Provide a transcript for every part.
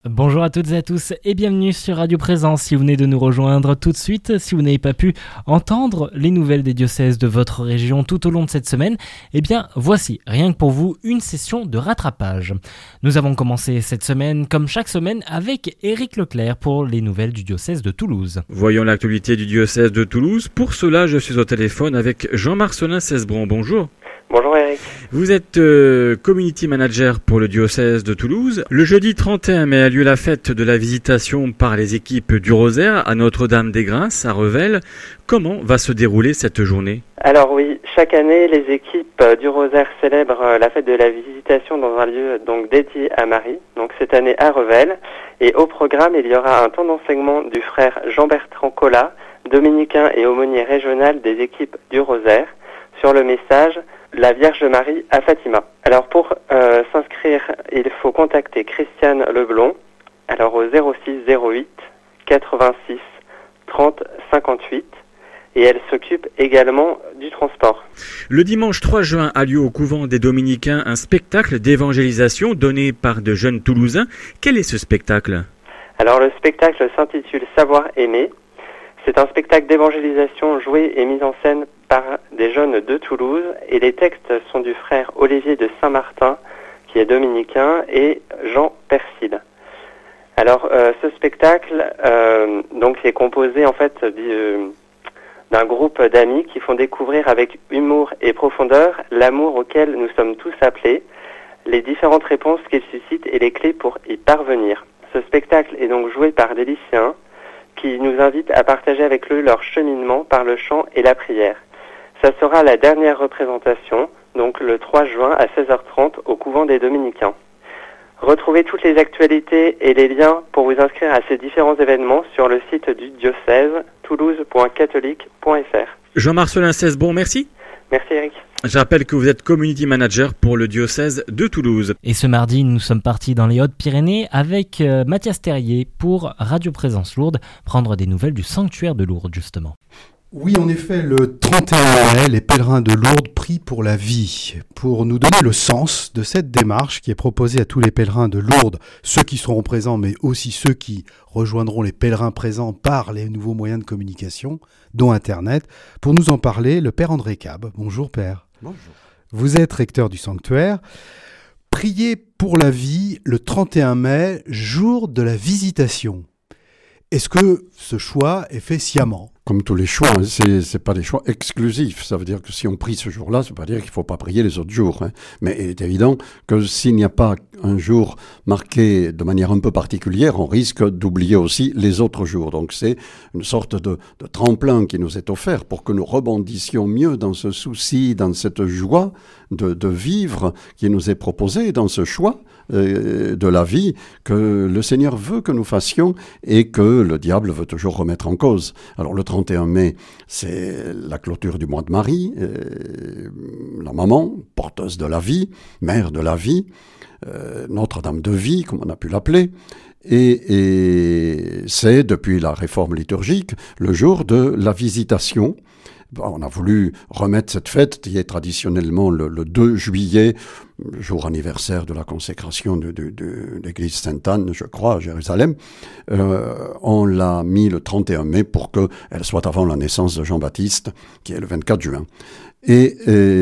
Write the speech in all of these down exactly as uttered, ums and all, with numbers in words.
Bonjour à toutes et à tous et bienvenue sur Radio Présence. Si vous venez de nous rejoindre tout de suite, si vous n'avez pas pu entendre les nouvelles des diocèses de votre région tout au long de cette semaine, eh bien voici, rien que pour vous, une session de rattrapage. Nous avons commencé cette semaine, comme chaque semaine, avec Éric Leclerc pour les nouvelles du diocèse de Toulouse. Voyons l'actualité du diocèse de Toulouse. Pour cela, je suis au téléphone avec Jean-Marcelin Cesbron. Bonjour. Bonjour Eric. Vous êtes euh, community manager pour le diocèse de Toulouse. Le jeudi trente et un mai a lieu la fête de la visitation par les équipes du Rosaire à Notre-Dame-des-Grâces, à Revel. Comment va se dérouler cette journée ? Alors oui, chaque année, les équipes du Rosaire célèbrent la fête de la visitation dans un lieu donc dédié à Marie. Donc cette année à Revel. Et au programme, il y aura un temps d'enseignement du frère Jean-Bertrand Collat, dominicain et aumônier régional des équipes du Rosaire, sur le message La Vierge Marie à Fatima. Alors pour euh, s'inscrire, il faut contacter Christiane Leblond, alors au zéro six zéro huit quatre-vingt-six trente cinquante-huit, et elle s'occupe également du transport. Le dimanche trois juin a lieu au couvent des Dominicains un spectacle d'évangélisation donné par de jeunes Toulousains. Quel est ce spectacle ? Alors le spectacle s'intitule Savoir aimer. C'est un spectacle d'évangélisation joué et mis en scène par des jeunes de Toulouse, et les textes sont du frère Olivier de Saint-Martin, qui est dominicain, et Jean Persil. Alors euh, ce spectacle euh, donc est composé en fait du, d'un groupe d'amis qui font découvrir avec humour et profondeur l'amour auquel nous sommes tous appelés, les différentes réponses qu'il suscite et les clés pour y parvenir. Ce spectacle est donc joué par des lycéens qui nous invitent à partager avec eux leur cheminement par le chant et la prière. Ça sera la dernière représentation, donc le trois juin à seize heures trente au couvent des Dominicains. Retrouvez toutes les actualités et les liens pour vous inscrire à ces différents événements sur le site du diocèse toulouse point catholique point f r. Jean-Marcelin Cesbron, merci. Merci Eric. Je rappelle que vous êtes community manager pour le diocèse de Toulouse. Et ce mardi, nous sommes partis dans les Hautes-Pyrénées avec euh, Mathias Terrier pour Radio Présence Lourdes, prendre des nouvelles du sanctuaire de Lourdes justement. Oui, en effet, le trente et un mai, les pèlerins de Lourdes prient pour la vie. Pour nous donner le sens de cette démarche qui est proposée à tous les pèlerins de Lourdes, ceux qui seront présents, mais aussi ceux qui rejoindront les pèlerins présents par les nouveaux moyens de communication, dont Internet. Pour nous en parler, le Père André Cab. Bonjour Père. Bonjour. Vous êtes recteur du sanctuaire. Priez pour la vie le trente et un mai, jour de la visitation. Est-ce que ce choix est fait sciemment ? Comme tous les choix, hein, c'est c'est pas des choix exclusifs. Ça veut dire que si on prie ce jour-là, ça veut pas dire qu'il faut pas prier les autres jours. Hein. Mais il est évident que s'il n'y a pas un jour marqué de manière un peu particulière, on risque d'oublier aussi les autres jours. Donc c'est une sorte de, de tremplin qui nous est offert pour que nous rebondissions mieux dans ce souci, dans cette joie de, de vivre qui nous est proposée, dans ce choix euh, de la vie que le Seigneur veut que nous fassions et que le diable veut toujours remettre en cause. Alors le trente et un mai, c'est la clôture du mois de Marie, euh, la maman, porteuse de la vie, mère de la vie, euh, Notre-Dame de vie, comme on a pu l'appeler, et, et c'est, depuis la réforme liturgique, le jour de la visitation. On a voulu remettre cette fête qui est traditionnellement le, le deux juillet, jour anniversaire de la consécration de, de, de l'église Sainte-Anne, je crois, à Jérusalem. Euh, on l'a mis le trente et un mai pour qu'elle soit avant la naissance de Jean-Baptiste, qui est le vingt-quatre juin. Et,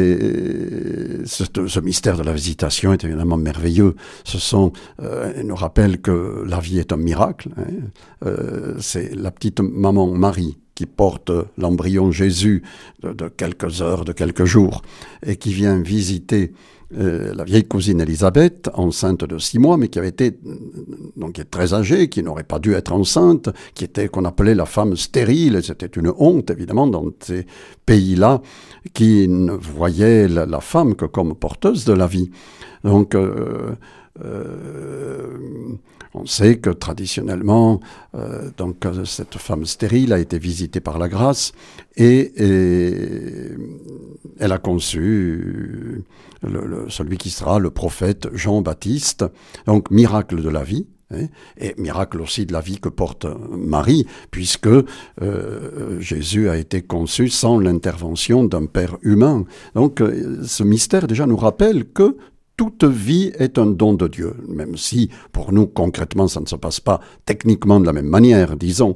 et ce, ce mystère de la visitation est évidemment merveilleux. Ce sont, euh, il nous rappelle que la vie est un miracle. Hein. Euh, c'est la petite maman Marie qui porte l'embryon Jésus de, de quelques heures, de quelques jours, et qui vient visiter euh, la vieille cousine Élisabeth, enceinte de six mois, mais qui avait été, donc qui est très âgée, qui n'aurait pas dû être enceinte, qui était, qu'on appelait la femme stérile, et c'était une honte, évidemment, dans ces pays-là, qui ne voyaient la, la femme que comme porteuse de la vie. Donc, euh, euh, on sait que traditionnellement, euh, donc cette femme stérile a été visitée par la grâce et, et elle a conçu le, le, celui qui sera le prophète Jean-Baptiste. Donc miracle de la vie. Hein, et miracle aussi de la vie que porte Marie, puisque euh, Jésus a été conçu sans l'intervention d'un père humain. Donc euh, ce mystère déjà nous rappelle que toute vie est un don de Dieu, même si pour nous concrètement ça ne se passe pas techniquement de la même manière, disons.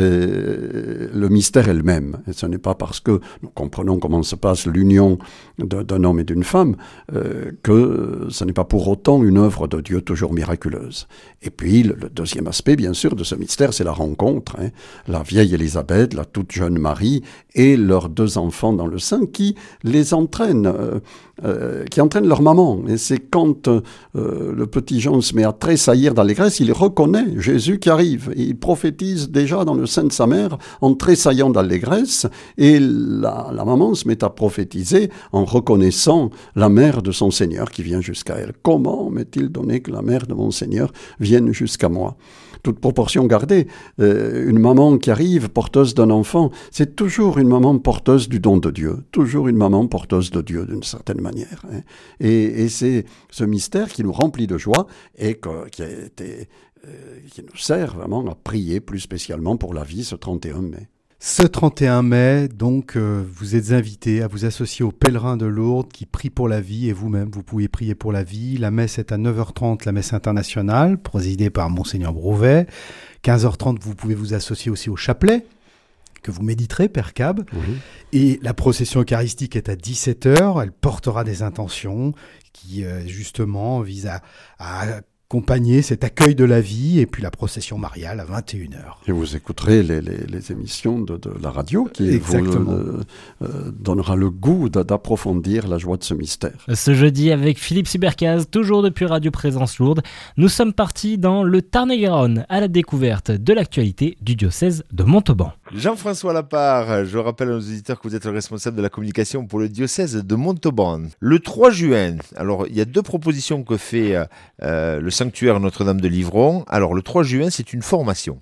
Euh, le mystère est le même, et ce n'est pas parce que nous comprenons comment se passe l'union de, d'un homme et d'une femme euh, que ce n'est pas pour autant une œuvre de Dieu toujours miraculeuse. Et puis le, le deuxième aspect bien sûr de ce mystère, c'est la rencontre, hein. La vieille Élisabeth, la toute jeune Marie et leurs deux enfants dans le sein qui les entraînent, euh, euh, qui entraînent leur maman. Et c'est quand euh, le petit Jean se met à tressaillir d'allégresse, il reconnaît Jésus qui arrive. Et il prophétise déjà dans le sein de sa mère en tressaillant d'allégresse. Et la, la maman se met à prophétiser en reconnaissant la mère de son Seigneur qui vient jusqu'à elle. Comment m'est-il donné que la mère de mon Seigneur vienne jusqu'à moi ? Toute proportion gardée, euh, une maman qui arrive porteuse d'un enfant, c'est toujours une maman porteuse du don de Dieu, toujours une maman porteuse de Dieu d'une certaine manière. Hein. Et, et c'est ce mystère qui nous remplit de joie et que, qui, a été, euh, qui nous sert vraiment à prier plus spécialement pour la vie ce trente et un mai. Ce trente et un mai, donc, euh, vous êtes invités à vous associer aux pèlerins de Lourdes qui prient pour la vie, et vous-même, vous pouvez prier pour la vie. La messe est à neuf heures trente, la messe internationale, présidée par Monseigneur Brouvet. quinze heures trente, vous pouvez vous associer aussi au chapelet, que vous méditerez, Père Cab. Oui. Et la procession eucharistique est à dix-sept heures, elle portera des intentions qui, euh, justement, visent à... à accompagner cet accueil de la vie et puis la procession mariale à vingt et une heures. Et vous écouterez les, les, les émissions de, de la radio qui Exactement. vous euh, euh, donnera le goût d'approfondir la joie de ce mystère. Ce jeudi avec Philippe Subercaz, toujours depuis Radio Présence Lourdes, nous sommes partis dans le Tarn-et-Garonne à la découverte de l'actualité du diocèse de Montauban. Jean-François Lapart, je rappelle à nos auditeurs que vous êtes le responsable de la communication pour le diocèse de Montauban. Le trois juin, alors il y a deux propositions que fait euh, le sanctuaire Notre-Dame de Livron. Alors le trois juin, c'est une formation.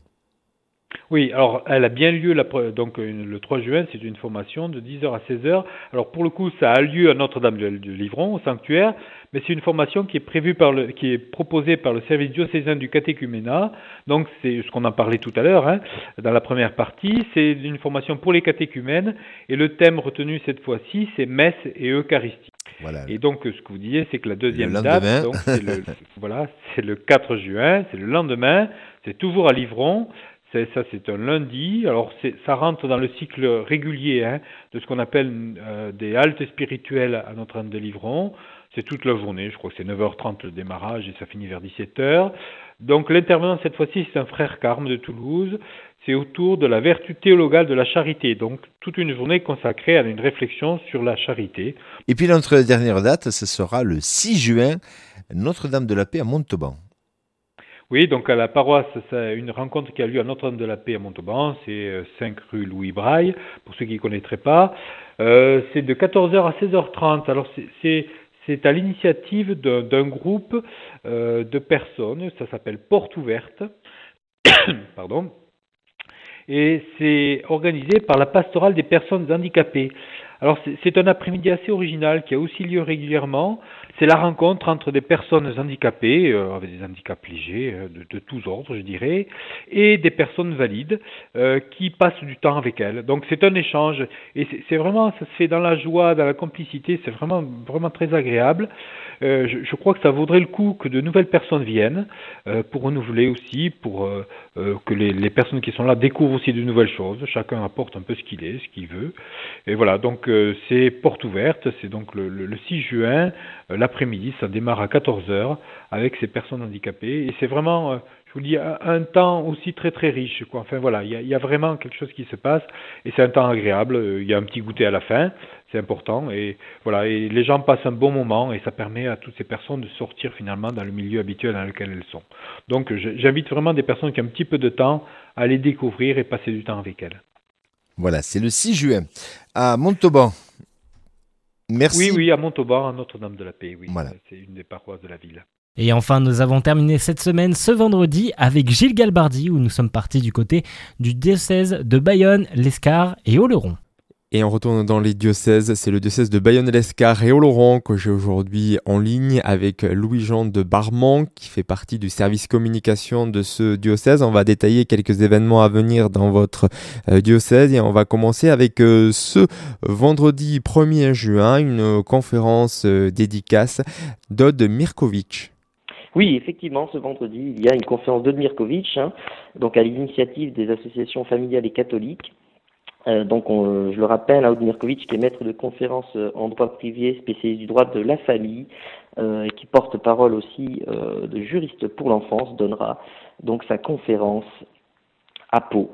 Oui, alors elle a bien lieu, la, donc le trois juin, c'est une formation de dix heures à seize heures. Alors pour le coup, ça a lieu à Notre-Dame de Livron, au sanctuaire, mais c'est une formation qui est prévue par le, qui est proposée par le service diocésain du catéchuménat. Donc c'est ce qu'on en parlait tout à l'heure, hein, dans la première partie, c'est une formation pour les catéchumènes, et le thème retenu cette fois-ci, c'est messe et Eucharistie. Voilà. Et donc ce que vous disiez, c'est que la deuxième date, donc, c'est le, voilà, c'est le quatre juin, c'est le lendemain, c'est toujours à Livron. C'est, ça, c'est un lundi. Alors, c'est, ça rentre dans le cycle régulier hein, de ce qu'on appelle euh, des haltes spirituelles à Notre-Dame de Livron. C'est toute la journée. Je crois que c'est neuf heures trente le démarrage et ça finit vers dix-sept heures. Donc, l'intervenant cette fois-ci, c'est un frère Carme de Toulouse. C'est autour de la vertu théologale de la charité. Donc, toute une journée consacrée à une réflexion sur la charité. Et puis, notre dernière date, ce sera le six juin, Notre-Dame de la Paix à Montauban. Oui, donc à la paroisse, c'est une rencontre qui a lieu à Notre-Dame de la Paix à Montauban, c'est cinq rue Louis Braille, pour ceux qui ne connaîtraient pas. Euh, c'est de quatorze heures à seize heures trente. Alors c'est, c'est, c'est à l'initiative d'un, d'un groupe euh, de personnes, ça s'appelle Porte Ouverte, pardon, et c'est organisé par la pastorale des personnes handicapées. Alors c'est, c'est un après-midi assez original qui a aussi lieu régulièrement. C'est la rencontre entre des personnes handicapées, euh, avec des handicaps légers, euh, de, de tous ordres je dirais, et des personnes valides euh, qui passent du temps avec elles. Donc c'est un échange et c'est, c'est vraiment, ça se fait dans la joie, dans la complicité, c'est vraiment, vraiment très agréable. Euh, je, je crois que ça vaudrait le coup que de nouvelles personnes viennent euh, pour renouveler aussi, pour euh, euh, que les, les personnes qui sont là découvrent aussi de nouvelles choses. Chacun apporte un peu ce qu'il est, ce qu'il veut. Et voilà, donc euh, c'est porte ouverte, c'est donc le, le, le six juin, euh, l'après-midi, ça démarre à quatorze heures avec ces personnes handicapées. Et c'est vraiment, euh, je vous dis, un, un temps aussi très très riche, quoi. Enfin voilà, il y a, il y a vraiment quelque chose qui se passe et c'est un temps agréable. Euh, il y a un petit goûter à la fin. C'est important et voilà, et les gens passent un bon moment et ça permet à toutes ces personnes de sortir finalement dans le milieu habituel dans lequel elles sont. Donc j'invite vraiment des personnes qui ont un petit peu de temps à les découvrir et passer du temps avec elles. Voilà, c'est le six juin à Montauban. Merci. Oui, oui, à Montauban, à Notre-Dame de la Paix, oui. Voilà. C'est une des paroisses de la ville. Et enfin, nous avons terminé cette semaine ce vendredi avec Gilles Galbardi où nous sommes partis du côté du diocèse de Bayonne, l'Escar et Oloron. Et on retourne dans les diocèses, c'est le diocèse de Bayonne-Lescar et Oloron que j'ai aujourd'hui en ligne avec Louis-Jean de Barmont qui fait partie du service communication de ce diocèse. On va détailler quelques événements à venir dans votre euh, diocèse et on va commencer avec euh, ce vendredi premier juin, une conférence euh, dédicace d'Aude Mirkovic. Oui, effectivement, ce vendredi, il y a une conférence d'Aude Mirkovic, hein, donc à l'initiative des associations familiales et catholiques. Euh, donc, on, je le rappelle, Aude Mirkovic, qui est maître de conférence en droit privé, spécialiste du droit de la famille, euh, et qui porte parole aussi euh, de juriste pour l'enfance, donnera donc sa conférence à Pau,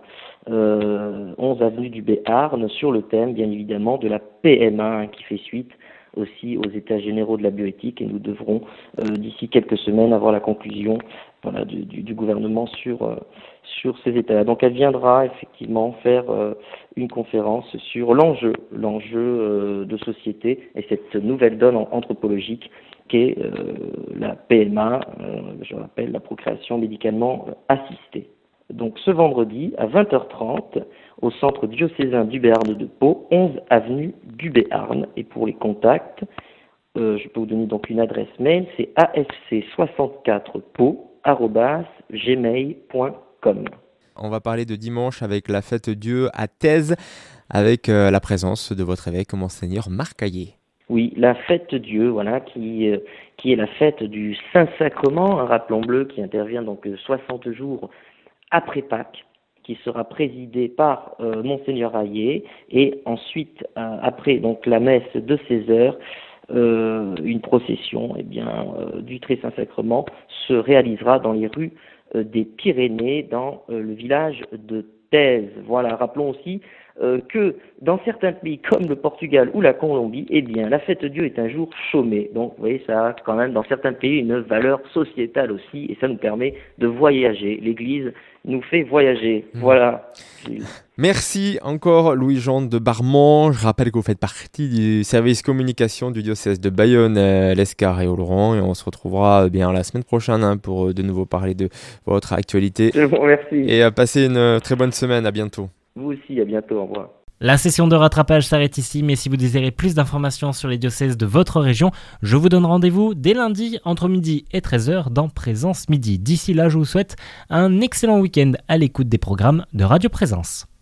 euh, onze avenue du Béarn, sur le thème, bien évidemment, de la P M A, hein, qui fait suite aussi aux états généraux de la bioéthique, et nous devrons, euh, d'ici quelques semaines, avoir la conclusion voilà, du, du, du gouvernement sur, euh, sur ces états. Donc elle viendra effectivement faire euh, une conférence sur l'enjeu, l'enjeu euh, de société et cette nouvelle donne anthropologique qu'est euh, la P M A, euh, je rappelle, la procréation médicalement assistée. Donc ce vendredi à vingt heures trente au centre diocésain du Béarn de Pau, onze avenue du Béarn. Et pour les contacts, euh, je peux vous donner donc une adresse mail, c'est a f c soixante-quatre pau arobase gmail point com. On va parler de dimanche avec la fête Dieu à Thèse, avec euh, la présence de votre évêque, Monseigneur Marc Caillé. Oui, la fête Dieu, voilà, qui, euh, qui est la fête du Saint-Sacrement, un rappelons-le, qui intervient donc soixante jours après Pâques, qui sera présidée par euh, Monseigneur Hayé, et ensuite, euh, après donc la messe de seize heures, euh, une procession eh bien, euh, du Très Saint-Sacrement se réalisera dans les rues euh, des Pyrénées, dans euh, le village de Thèse. Voilà, rappelons aussi euh, que dans certains pays comme le Portugal ou la Colombie, eh bien, la fête Dieu est un jour chômé. Donc, vous voyez, ça a quand même dans certains pays une valeur sociétale aussi, et ça nous permet de voyager. L'Église nous fait voyager. Mmh. Voilà. Merci encore Louis-Jean de Barmont. Je rappelle que vous faites partie du service communication du diocèse de Bayonne, euh, Lescar et Oloron, et on se retrouvera bien la semaine prochaine hein, pour euh, de nouveau parler de votre actualité. Je vous remercie. Et euh, passez une euh, très bonne semaine. À bientôt. Vous aussi, à bientôt. Au revoir. La session de rattrapage s'arrête ici, mais si vous désirez plus d'informations sur les diocèses de votre région, je vous donne rendez-vous dès lundi entre midi et treize heures dans Présence Midi. D'ici là, je vous souhaite un excellent week-end à l'écoute des programmes de Radio Présence.